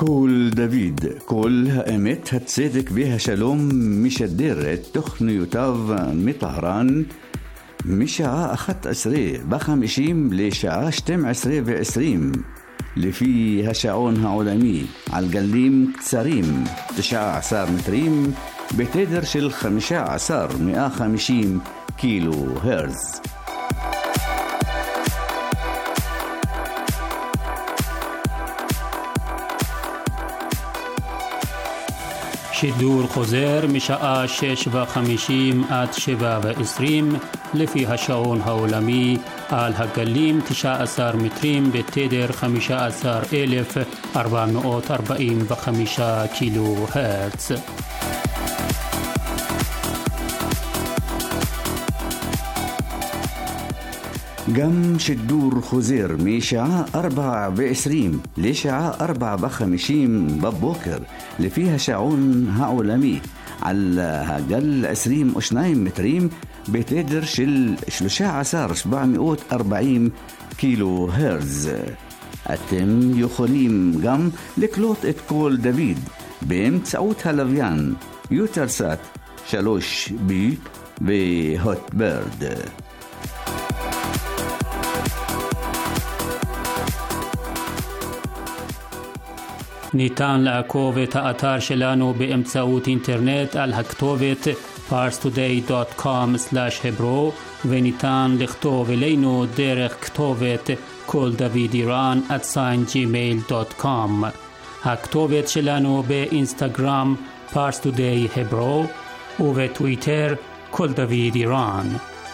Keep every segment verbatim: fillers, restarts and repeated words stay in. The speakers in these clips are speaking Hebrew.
קול דוד, קול האמת, הצדק והשלום משדר את תוכניותיו מטהרן משעה אחת עשרה וחמישים לשעה שתים עשרה ועשרים לפי השעון העולמי על גלים קצרים תשע עשרה מטרים בתדר של חמישה עשר מאה וחמישים קילו הרץ. שידור חוזר משעה שש וחמישים עד שבע ועשרים לפי השעון העולמי על הגלים תשע עשרה מטרים בתדר חמישה עשר אלף ארבע מאות ארבעים וחמישה קילו הרץ. גם שידור חוזר משעה ארבע ועשרים לשעה ארבע וחמישים בבוקר לפי השעון העולמי על הגל עשרים ושניים מטרים בתדר של שלושה עשר שבע מאות וארבעים קילו הרץ. אתם יכולים גם לקלוט את קול דוד באמצעות הלוויין יוטלסאט שלוש בי והוטברד. ניתן לעקוב את האתר שלנו באמצעות אינטרנט על הכתובת פארס טודיי דוט קום סלאש hebro וניתן לכתוב אלינו דרך כתובת קול דוד איראן at gmail דוט קום. הכתובת שלנו באינסטגרם פארס טודיי hebro ובטוויטר קול דוד איראן.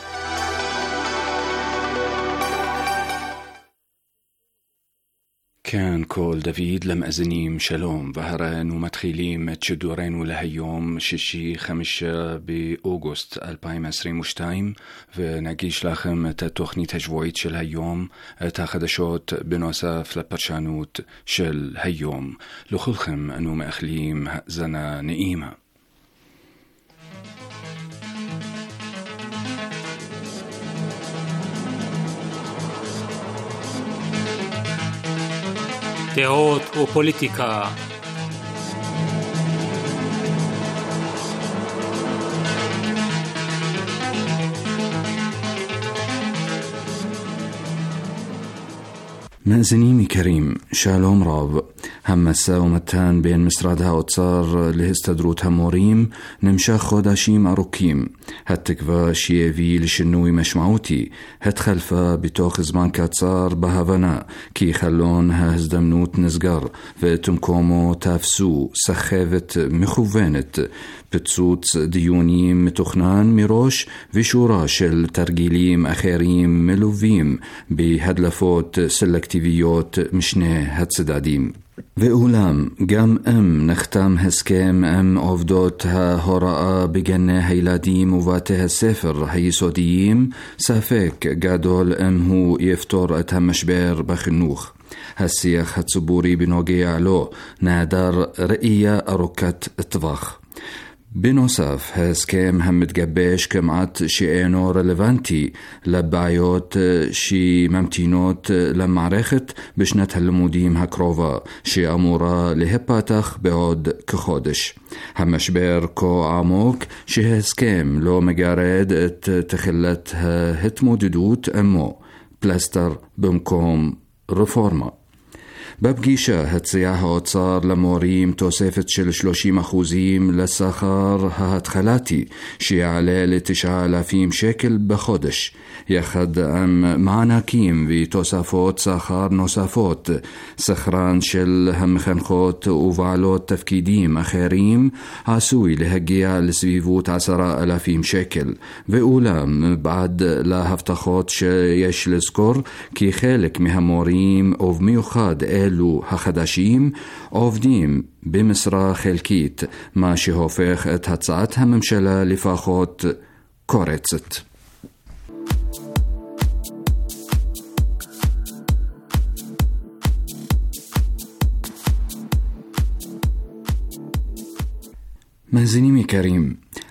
كان كول دافيد למאזינים שלום, והרנו מתחילים את שידורנו להיום שישי חמישה באוגוסט אלפיים עשרים ושתיים, ונגיש לכם את התוכנית השבועית של היום, את החדשות בנוסף לפרשנות של היום. לכולכם אנו מאחלים האזנה נעימה. דעות ופוליטיקה. מאזינים יקרים, שלום רב. המשא ומתן בין משרד האוצר להסתדרות המורים נמשך חודשים ארוכים. התקווה שיביא לשינוי משמעותי התחלפה בתוך זמן קצר בהבנה כי חלון ההזדמנות נסגר ותמקומו תפסו סחבת מכוונת, פיצוץ דיונים מתוכנן מראש ושורה של תרגילים אחרים מלווים בהדלפות סלקטיביות משני הצדדים. ואולם, גם אם נחתם הסכם עם עובדות ההוראה בגני הילדים ובתי הספר היסודיים, ספק גדול אם הוא יפתור את המשבר בחינוך. השיח הציבורי בנוגע לו נעדר ראייה ארוכת טווח. בנוסף, ההסכם המתגבש כמעט שאינו רלוונטי לבעיות שממתינות למערכת בשנת הלימודים הקרובה, שאמורה להיפתח בעוד כחודש. המשבר כה עמוק שההסכם לא מגרד את תחילת ההתמודדות עמו, פלסטר במקום רפורמה. בפגישה הציע האוצר למורים תוספת של שלושים אחוזים לשכר ההתחלתי שיעלה לתשעה אלפים שקל בחודש, יחד עם מענקים ותוספות שכר נוספות. שכרן של המחנכות ובעלות תפקידים אחרים עשוי להגיע לסביבות עשרה אלפים שקל. ואולם, בעד להבטחות שיש לזכור כי חלק מהמורים ובמיוחד אלו החדשים עובדים במשרה חלקית, מה שהופך את הצעת הממשלה לפחות קורצת. מאזינים יקרים,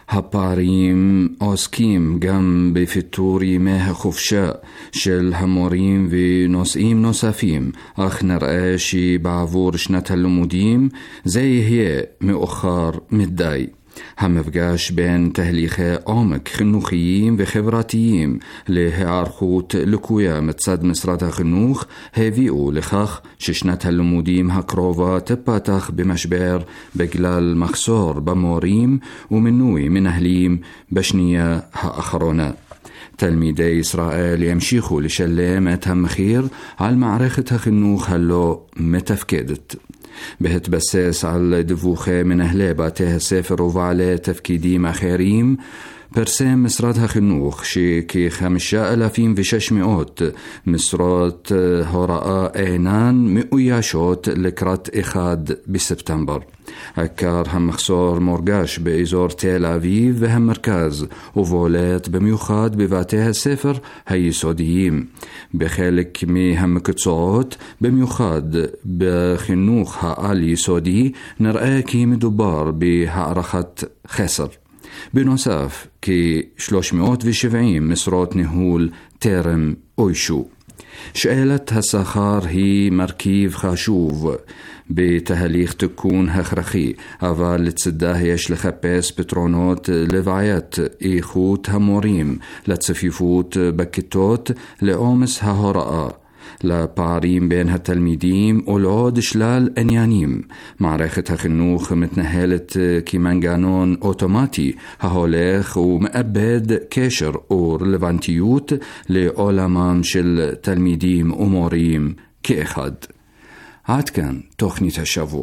הפערים עוסקים גם בפיתור ימי החופשה של המורים ונושאים נוספים, אך נראה שבעבור שנת הלימודים זה יהיה מאוחר מדי. המפגש בין תהליכי עומק חינוכיים וחברתיים להיערכות לקויה מצד משרד החינוך הביאו לכך ששנת הלימודים הקרובה תפתח במשבר בגלל מחסור במורים ומינוי מנהלים בשנייה האחרונה. תלמידי ישראל ימשיכו לשלם את המחיר על מערכת החינוך הלא מתפקדת. בהתבסס על דיווחי מנהלי בתי הספר ובעלי תפקידים אחרים, פרסם משרד החינוך שכ-חמשת אלפים ושש מאות משרות הוראה אינן מאוישות לקראת אחד בספטמבר. עיקר המחסור מורגש באזור תל אביב והמרכז, ובולט במיוחד בבתי הספר היסודיים. בחלק מהמקצועות, במיוחד בחינוך העל-יסודי, נראה כי מדובר בהערכת חסר. בנוסף, כ-שלוש מאות ושבעים משרות ניהול טרם אוישו. שאלת השכר היא מרכיב חשוב בתהליך תיקון הכרחי, אבל לצדה יש לחפש פתרונות לבעיית איכות המורים, לצפיפות בכיתות, לעומס ההוראה, לפערים בין התלמידים ולעוד שלל עניינים. מערכת החינוך מתנהלת כמנגנון אוטומטי ההולך ומאבד קשר ורלוונטיות לעולמם של תלמידים ומורים כאחד. עד כאן תוכנית השבוע.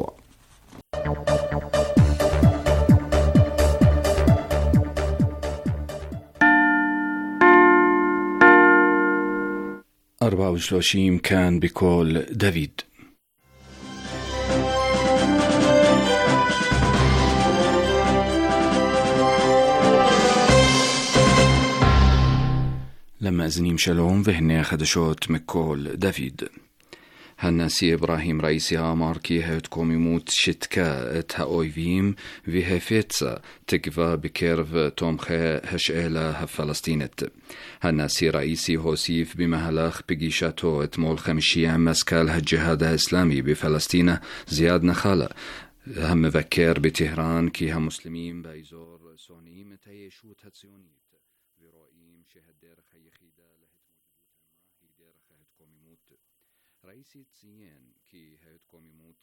أربعة وثلاثين كان بكل دافيد. لما أزنيم شلوم وهنا خدشوت مكول دافيد. هناسي إبراهيم رئيسي آمار كي هتكم يموت شتكا تهاويفيم وهفتسا تقفى بكيرف تومخي هشئلة هفلسطينت. هناسي رئيسي هوسيف بمهلخ بقيشاتو اتمول خمشية مسكال هالجهاد الإسلامي بفلسطين زياد نخالة هم مفكر بتهران كي هم مسلمين بايزور سوني متيشو تهتسيونيت ورائيم شهدير خيخيدة لهتموت هيدير خيهتكم يموت رئيسي تسيين كي هيتكم يموت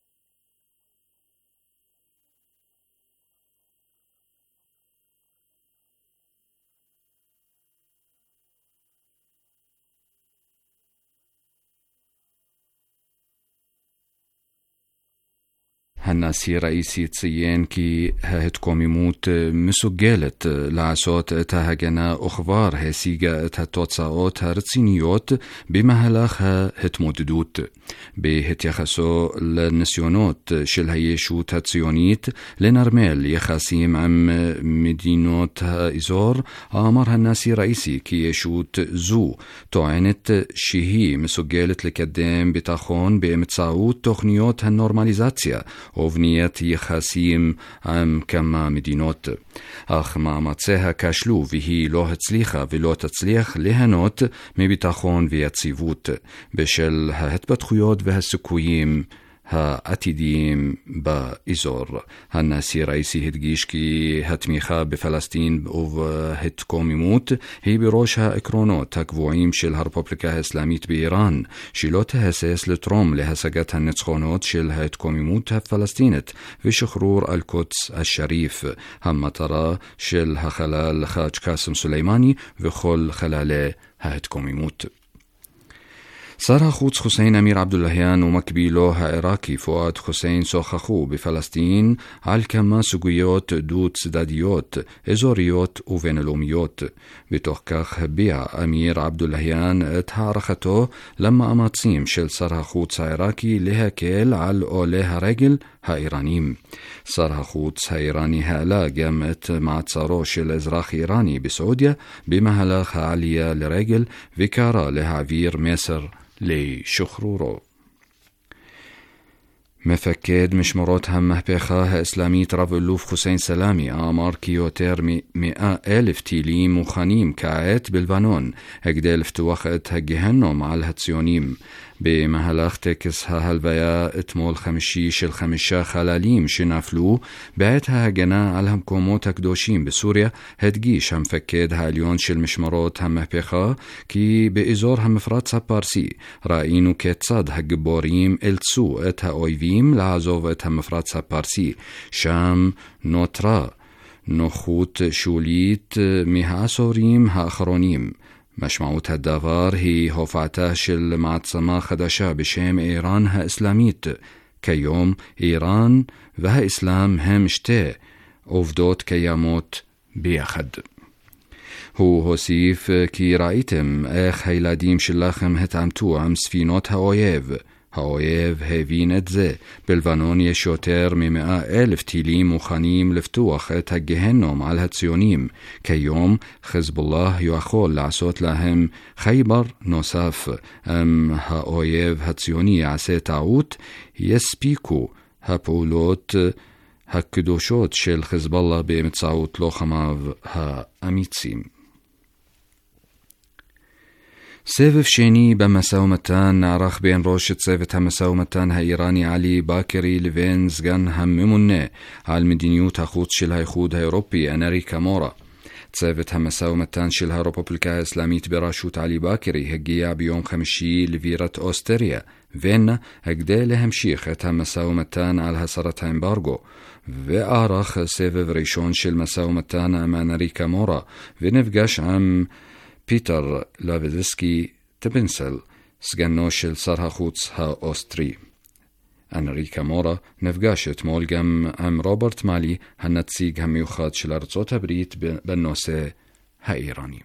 هناسي رئيسي تسيين كي هتكم يموت مسجلت لعصوت تهجنا أخبار هسيجة تتوتصاوت هرتسينيوت بمهلخها هتموددوت بهتيخسو للنسيونوت شل هيشو تاتسيونيت لنرمال يخاسيم عم مدينوت إزور آمر هناسي رئيسي كي يشوت زو توعنت شهي مسجلت لكدام بتاخون بامتصاوت تخنيوت هالنورماليزاتيا وبنية يخاسيم عم كما مدينوت أخ מאמציה כשלו והיא לא הצליחה ולא תצליח ליהנות מביטחון ויציבות בשל ההתפתחויות והסיכויים העתידיים באזור. הנשיא רئיסי הדגיש כי התמיכה בפלסטין ובהתקוממות היא בראש העקרונות הקבועים של הרפובליקה האסלאמית באיראן, שלא תהסס לתרום להשגת הניצחונות של ההתקוממות הפלסטינית ושחרור אל-קודס השריף, המטרה של החלל חאג' קאסם סולימני וכל חללי ההתקוממות. שר החוץ חוסיין אמיר עבדולהיאן ומקבילו העיראקי פואד חוסיין שוחחו בפלסטין על כמה סוגיות דו-צדדיות, אזוריות ובינלאומיות. בתוך כך הביע אמיר עבדולהיאן את הערכתו למאמצים של שר החוץ העיראקי להקל על עולי הרגל האיראנים. שר החוץ האיראני העלה גם את מעצרו של אזרח איראני בסעודיה במהלך העלייה לרגל וקרא להעביר מסר לשחרורו. מפקד משמרות המהפכה האסלאמית רב אלוף חוסיין סלאמי אמר כי יותר מ-מאה אלף טילים מוכנים כעת בלבנון כדי לפתוח את הגהנום על הציונים. במהלך טקס ההלוויה אתמול חמישי של חמישה חללים שנפלו בעת ההגנה על המקומות הקדושים בסוריה, הדגיש המפקד העליון של משמרות המהפכה כי באזור המפרץ הפרסי ראינו כיצד הגיבורים אילצו את האויבים לעזוב את המפרץ הפרסי. שם נותרה נוחות שולית מהעשורים האחרונים. משמעות הדבר היא הופעתה של מעצמה חדשה בשם איראן האסלאמית. כיום איראן והאסלאם הם שתי עובדות קיימות ביחד. הוא הוסיף כי ראיתם איך הילדים שלכם התעמתו עם ספינות האויב. האויב הבין את זה. בלבנון יש יותר ממאה אלף טילים מוכנים לפתוח את הגהנום על הציונים. כיום חזבאללה יכול לעשות להם חייבר נוסף. אם האויב הציוני יעשה טעות, יספיקו הפעולות הקדושות של חזבאללה באמצעות לוחמיו האמיצים. סבב שני במשא ומתן נערך בין ראש צוות המשא ומתן האיראני עלי באקרי לבין סגן הממונה על מדיניות החוץ של האיחוד האירופי אנריקה מורה. צוות המשא ומתן של הרפובליקה האסלאמית בראשות עלי באקרי הגיע ביום חמישי לבירת אוסטריה, וינה, כדי להמשיך את המשא ומתן על הסרת האמברגו, וערך סבב ראשון של משא ומתן עם אנריקה מורה, ונפגש עם פיטר לוידסקי טבנסל, סגנו של שר החוץ האוסטרי. אנריקה מורה נפגש אתמול גם עם רוברט מאלי, הנציג המיוחד של ארצות הברית בנושא האיראני.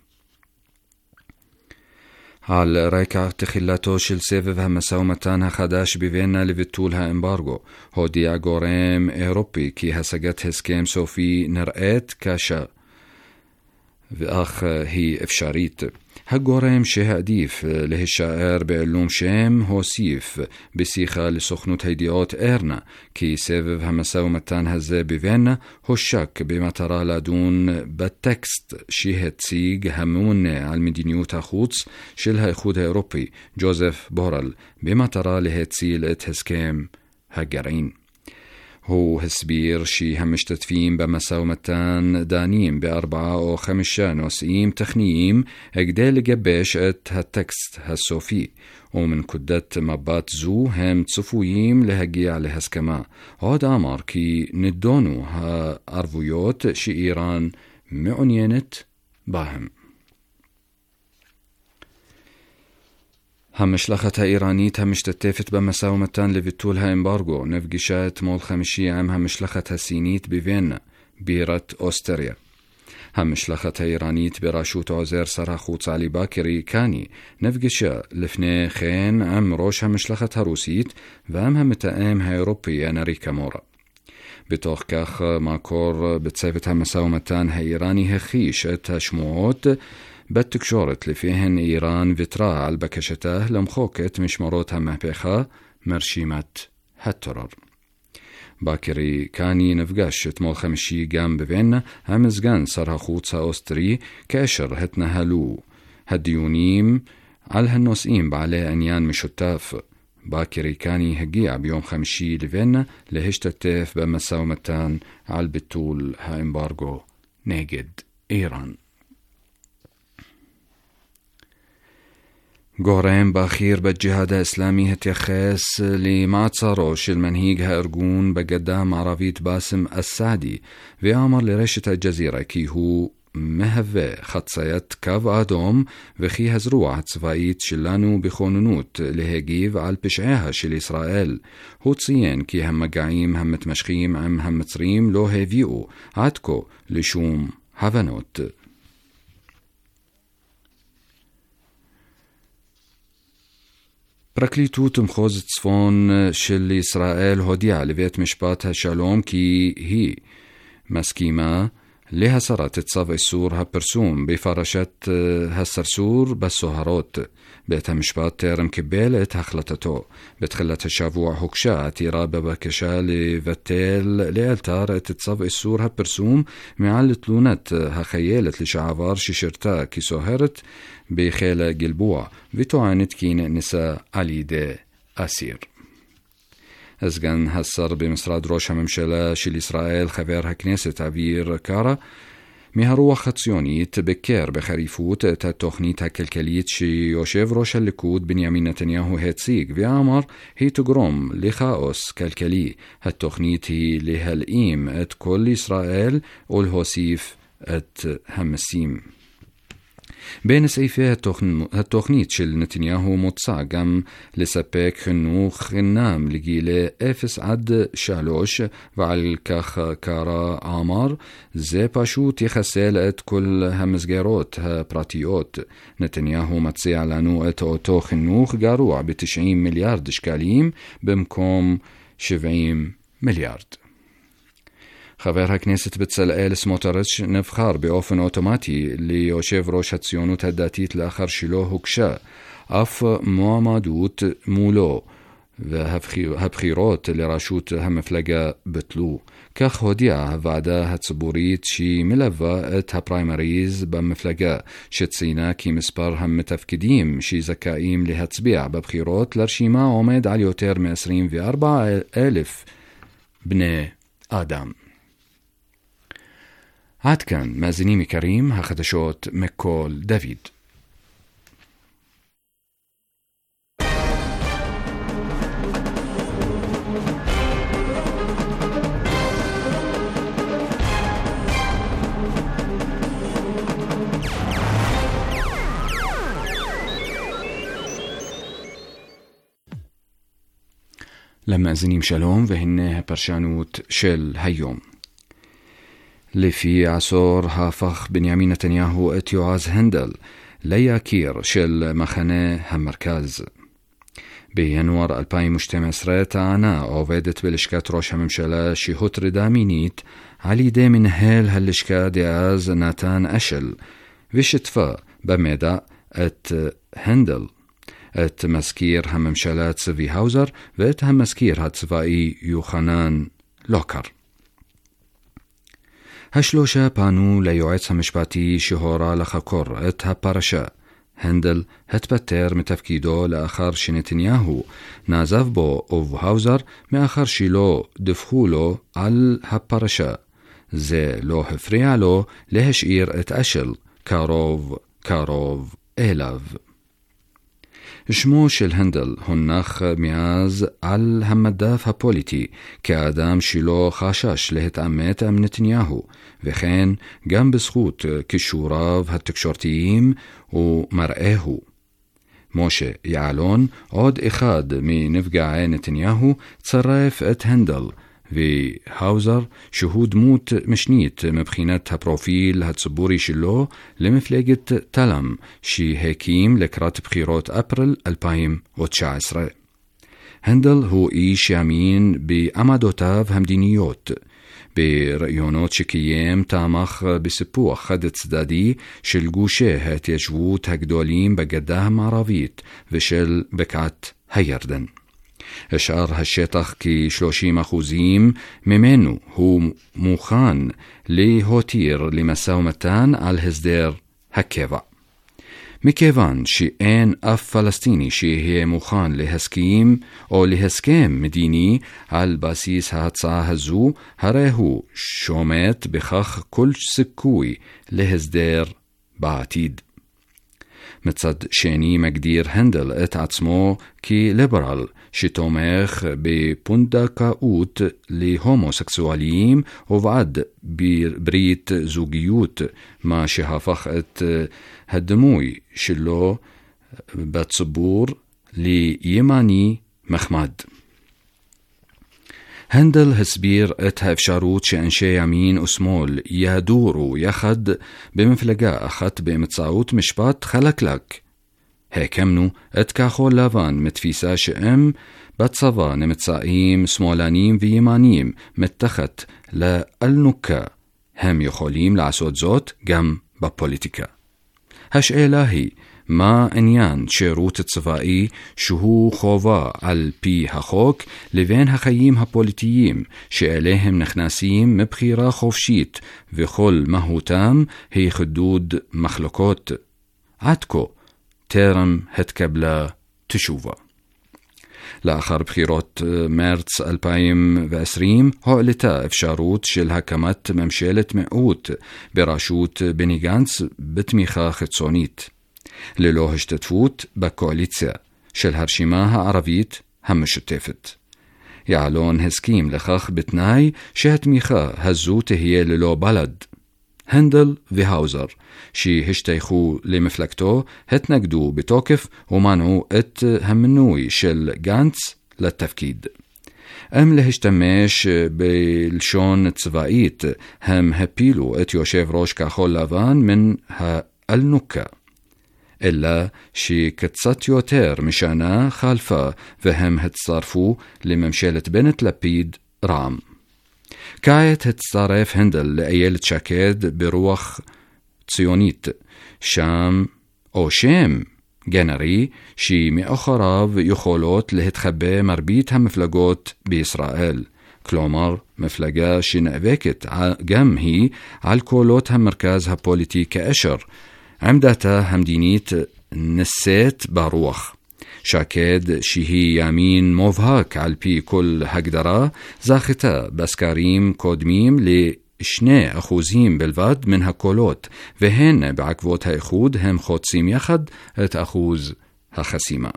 על רקע תחילתו של סבב המשא ומתן החדש בווינה לביטול האמברגו, הודיע גורם אירופי כי השגת הסכם סופי נראית קשה, ואך היא אפשרית. הגורם שהעדיף להישאר בעילום שם הוסיף בשיחה לסוכנות הידיעות ארנה כי סבב המשא ומתן הזה בווינה הושק במטרה לדון בטקסט שהציג הממונה על מדיניות החוץ של האיחוד האירופי ג'וזף בורל במטרה להציל את הסכם הגרעין. הוא הסביר שהמשתתפים במשא ומתן דנים בארבעה או חמישה נושאים טכניים כדי לגבש את הטקסט הסופי, ומנקודת מבט זו הם צפויים להגיע להסכמה. עוד אמר כי נדונו הערבויות שאיראן מעוניינת בהם. המשלחת האיראנית המשתתפת במשא ומתן לביטול האמברגו נפגשה אתמול חמישי עם המשלחת הסינית בווינה, בירת אוסטריה. המשלחת האיראנית בראשות עוזר שר החוץ עלי באקרי קאני נפגשה לפני כן עם ראש המשלחת הרוסית ועם המתאם האירופי אנריקה מורה. בתוך כך מקור בצוות המשא ומתן האיראני הכחיש את השמועות בתקשורת לפיהן איראן ויתרה על בקשתה למחוק את משמרות המהפכה מרשימת הטרור. באקרי קאני נפגש אתמול חמישי גם בווינה עם סגן שר החוץ האוסטרי כאשר התנהלו הדיונים על הנושאים בעלי עניין משותף. באקרי קאני הגיע ביום חמישי לווינה להשתתף במשא ומתן על ביטול האמברגו נגד איראן. גורם בכיר בג'יהאד האסלאמי התייחס למעצרו של מנהיג הארגון בגדה המערבית באסם אסעדי ואמר לרשת אל-ג'זירה כי הוא מהווה חציית קו אדום וכי הזרוע הצבאית שלנו בכוננות להגיב על פשעיה של ישראל. הוא ציין כי המגעים המתמשכים עם המצרים לא הביאו עד כה לשום הבנות. פרקליטות מחוז צפון של ישראל הודיעה לבית משפט השלום כי היא מסכימה להסרת צו איסור הפרסום בפרשת הסרסור בסוהרות. בית המשפט טרם קיבל את החלטתו. בתחילת השבוע הוגשה עתירה בבקשה לבטל לאלתר את צו איסור הפרסום מעל תלונת החיילת לשעבר ששירתה כסוהרת בחיל גלבוע, וטוענת כי נאנסה על ידי אסיר. סגן השר במשרד ראש הממשלה של ישראל, חבר הכנסת אביר קארה, מהרוח הציונית, ביקר בחריפות את התוכנית הכלכלית שיושב ראש הליכוד בנימין נתניהו הציג, ואמר היא תגרום לכאוס כלכלי. התוכנית היא להלאים את כל ישראל ולהוסיף את המסים. בין סעיפי התוכנית של נתניהו מוצע גם לספק חינוך חינם לגילי אפס עד שלוש, ועל כך קרא אמר זה פשוט יחסל את כל המסגרות הפרטיות. נתניהו מציע לנו את אותו חינוך גרוע ב-תשעים מיליארד שקלים במקום שבעים מיליארד. חבר הכנסת בצלאל סמוטריץ' נבחר באופן אוטומטי ליושב ראש הציונות הדתית לאחר שלא הוגשה אף מועמדות מולו, והבחירות לראשות המפלגה בטלו. כך הודיעה הוועדה הציבורית שהיא מלווה את הפריימריז במפלגה, שציינה כי מספר המתפקדים שזכאים להצביע בבחירות לרשימה עומד על יותר מ-עשרים וארבעה אלף בני אדם. עד כאן, מאזינים יקרים, החדשות מכל דוד. למאזינים שלום, והנה הפרשנות של היום. לפי עשור הפך בנימין נתניהו את יועז הנדל ליקיר של מחנה המרכז. בינואר אלפיים ושתים עשרה טענה עובדת בלשכת ראש הממשלה שהוטרדה מינית על ידי מנהל הלשכה דאז נתן אשל, ושיתפה במידע את הנדל, את מזכיר הממשלה צבי האוזר ואת המזכיר הצבאי יוחנן לוקר. השלושה פנו ליועץ המשפטי שהורה לחקור את הפרשה. הנדל התפטר מתפקידו לאחר שנתניהו נעזב בו ובהאוזר מאחר שלא דווחו לו על הפרשה. זה לא הפריע לו להשאיר את אשל קרוב קרוב אליו. שמו של הנדל הונח מאז על המדף הפוליטי כאדם שלא חשש להתעמת עם נתניהו, וכן גם בזכות כישוריו התקשורתיים ומראהו. משה יעלון, עוד אחד מנפגעי נתניהו, צרף את הנדל, והאוזר, שהוא דמות משנית מבחינת הפרופיל הציבורי שלו, למפלגת תלם שהקים לקראת בחירות אפריל אלפיים ותשע עשרה. הנדל הוא איש ימין בעמדותיו המדיניות. ברעיונות שקיים תמך בסיפוח חד צדדי של גושי ההתיישבות הגדולים בגדה המערבית ושל בקעת הירדן. השאר השטח כ-שלושים אחוזים ממנו הוא מוכן להותיר למשא ומתן על הסדר הקבע. מכיוון שאין אף פלסטיני שיהיה מוכן להסכים או להסכם מדיני על בסיס ההצעה הזו, הרי הוא שומט בכך כל סיכוי להסדר בעתיד. מצד שני מגדיר הנדל את עצמו כליברל שתומך בפונדקאות להומוסקסואלים ובעד ברית זוגיות, מה שהפך את הדמוי שלו בציבור לימני מחמד. הנדל הסביר את האפשרות שאנשי ימין ושמאל ידורו יחד במפלגה אחת באמצעות משפט חלקלק. הקמנו את כחול לבן מתפיסה שהם בצבא נמצאים שמאלנים וימנים מתחת לאלונקה, הם יכולים לעשות זאת גם בפוליטיקה. השאלה היא, מה עניין שירות צבאי שהוא חובה על פי החוק לבין החיים הפוליטיים שאליהם נכנסים מבחירה חופשית וכל מהותם היא חידוד מחלוקות? עד כה טרם התקבלה תשובה. לאחר בחירות מרץ אלפיים ועשרים הועלתה אפשרות של הקמת ממשלת מיעוט בראשות בני גנץ בתמיכה חיצונית, ללא השתתפות בקואליציה של הרשימה הערבית המשותפת. יעלון הסכים לכך בתנאי שהתמיכה הזו תהיה ללא בל"ד. הנדל והאוזר, שהשתייכו למפלגתו, התנגדו בתוקף ומנעו את המינוי של גנץ לתפקיד. אם להשתמש בלשון צבאית, הם הפילו את יושב ראש כחול לבן מן האלנוקה. אלא שקצת יותר משנה חלפה והם הצטרפו לממשלת בנט לפיד רע"מ. כעת הצטרף הנדל לאיילת שקד ברוח ציונית, שם או שם גנרי שמאחוריו יכולות להתחבא מרבית המפלגות בישראל, כלומר מפלגה שנאבקת גם היא על קולות המרכז הפוליטי כאשר עמדתה המדינית נשאת ברוח. שקד שהיא ימין מובהק על פי כל הגדרה זכתה בסקרים קודמים לשני אחוזים בלבד מן הקולות, והן בעקבות האיחוד הם חוצים יחד את אחוז החסימה.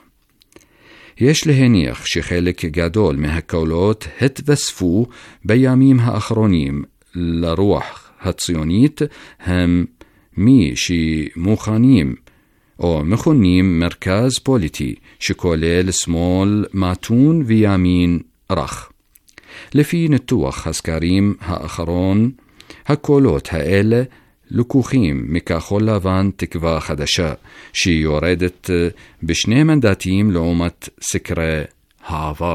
יש להניח שחלק גדול מהקולות התווספו בימים האחרונים לרוח הציונית הם מי שמוכנים או מכונים מרכז פוליטי שכולל שמאל מתון וימין רך. לפי ניתוח הסקרים האחרון, הקולות האלה לקוחים מכחול לבן תקווה חדשה, שיורדת בשני מנדטים לעומת סקרי העבר.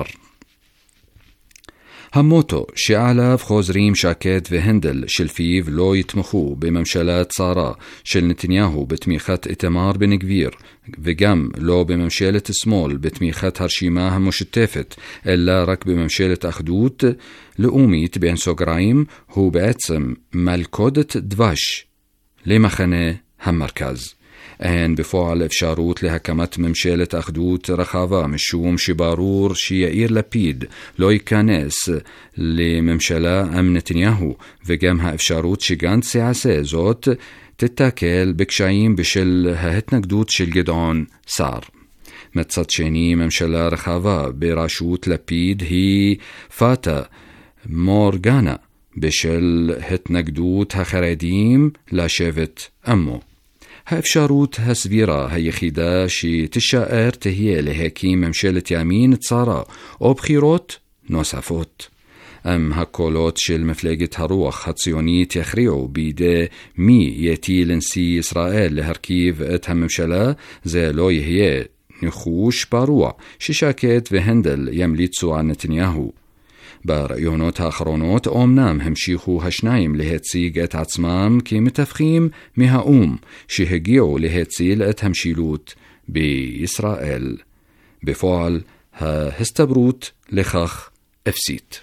המוטו שעליו חוזרים שקד והנדל שלפיו לא יתמכו בממשלה צרה של נתניהו בתמיכת איתמר בן גביר, וגם לא בממשלת שמאל בתמיכת הרשימה המשותפת, אלא רק בממשלת אחדות לאומית בין סוגריים, הוא בעצם מלכודת דבש למחנה המרכז. אין בפועל אפשרות להקמת ממשלת אחדות רחבה, משום שברור שיאיר לפיד לא ייכנס לממשלה עם נתניהו, וגם האפשרות שגנץ יעשה זאת תתקל בקשיים בשל ההתנגדות של גדעון סער. מצד שני, ממשלה רחבה בראשות לפיד היא פאטה מורגנה בשל התנגדות החרדים לשבט עמו. האפשרות הסבירה היחידה שתישאר תהיה להקים ממשלת ימין צרה או בחירות נוספות. אם הקולות של מפלגת הרוח הציונית יכריעו בידי מי יטיל נשיא ישראל להרכיב את הממשלה, זה לא יהיה ניחוש פרוע ששקד והנדל ימליצו על נתניהו. ברעיונות האחרונות אומנם המשיכו השניים להציג את עצמם כמתווכים מהאום שהגיעו להציל את המשילות בישראל. בפועל ההסתברות לכך אפסית.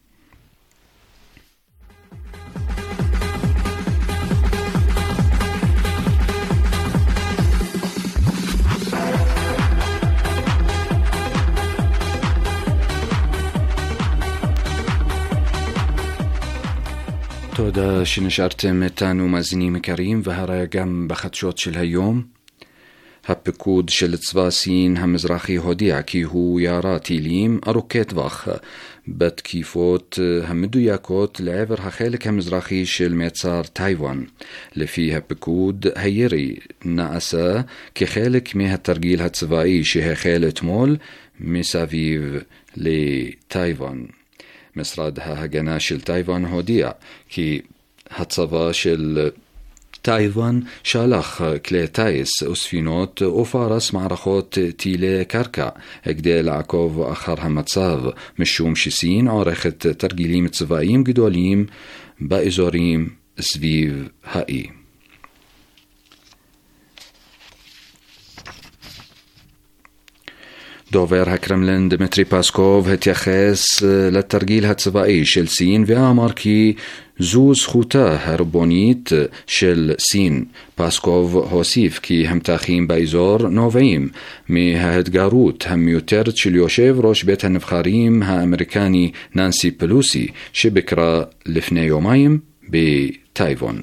תודה שנשארתם איתנו מאזינים יקרים, והרי גם בחדשות של היום. הפיקוד של צבא סין המזרחי הודיע כי הוא ירה טילים ארוכי טווח בתקיפות המדויקות לעבר החלק המזרחי של מצר טייוואן. לפי הפיקוד, הירי נעשה כחלק מהתרגיל הצבאי שהחל אתמול מסביב לטייוואן. משרד ההגנה של טייוואן הודיע כי הצבא של טייוואן שלח כלי טייס וספינות ופרס מערכות טילי קרקע כדי לעקוב אחר המצב, משום שסין עורכת תרגילים צבאיים גדולים באזורים סביב האי. דובר הקרמלין דמיטרי פסקוב התייחס לתרגיל הצבאי של סין ואמר כי זו זכותה הריבונית של סין. פסקוב הוסיף כי המתחים באזור נובעים מההתגרות המיותרת של יושב ראש בית הנבחרים האמריקני ננסי פלוסי שביקרה לפני יומיים בטייוואן.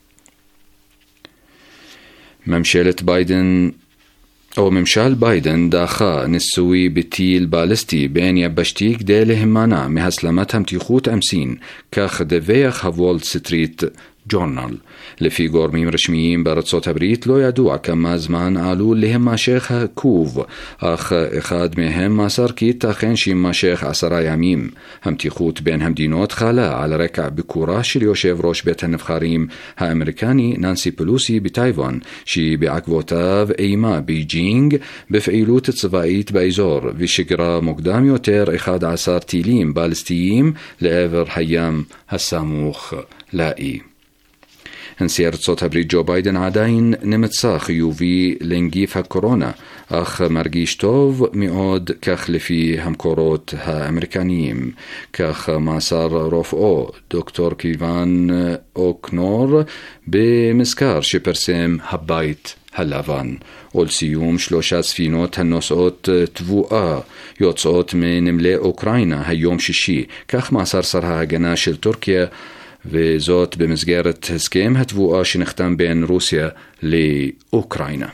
ממשלת ביידן או ממשל ביידן דחה ניסוי בטיל בליסטי בין יבשתי כדי להימנע מהסלמת המתיחות עם סין, כך דיווח הוול סטריט ג'ורנל. לפי גורמים רשמיים בארצות הברית לא ידוע כמה זמן עלול להימשך העיכוב, אך אחד מהם מסר כי ייתכן שימשך עשרה ימים. המתיחות בין המדינות חלה על רקע ביקורה של יושב ראש בית הנבחרים האמריקני ננסי פלוסי בטייוואן, שבעקבותיו איימה בייג'ינג בפעילות צבאית באזור ושגרה מוקדם יותר אחד עשר טילים בליסטיים לעבר הים הסמוך לאי. נשיא ארצות הברית ג'ו ביידן עדיין נמצא חיובי לנגיף הקורונה, אך מרגיש טוב מאוד, כך לפי המקורות האמריקניים. כך מסר רופאו דוקטור קיוון אוקנור במזכר שפרסם הבית הלבן. ולסיום, שלושה ספינות הנושאות תבואה יוצאות מנמלי אוקראינה היום שישי, כך מסר שר ההגנה של טורקיה, וזאת במסגרת הסכם התבואה שנחתם בין רוסיה לאוקראינה.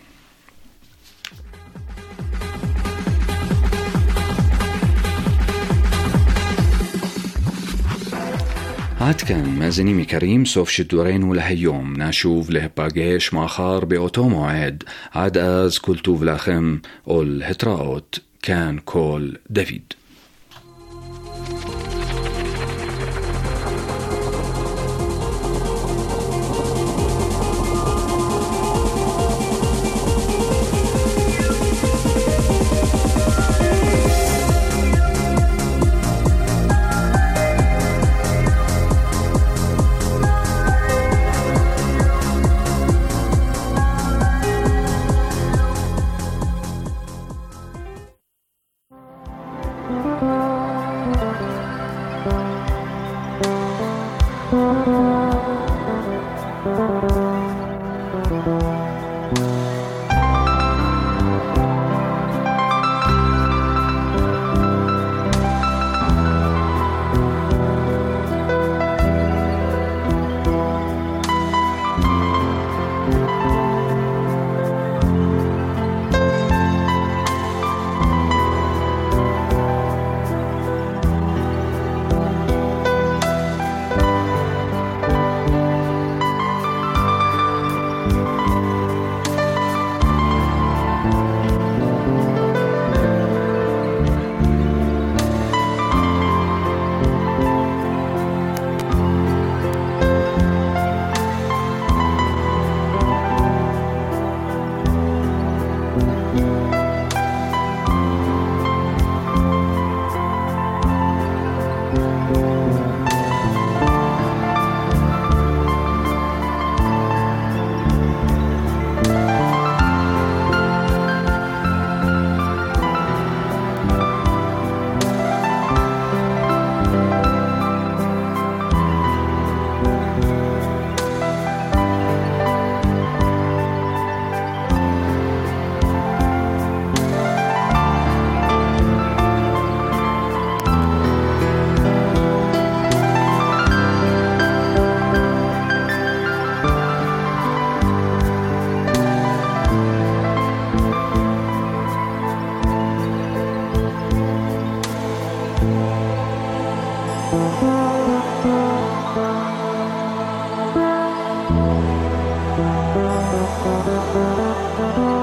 עד כאן מאזינים יקרים, סוף שידורנו להיום. נשוב להיפגש מחר באותו מועד. עד אז כל טוב לכם ולהתראות. כאן כל דוד. Thank you.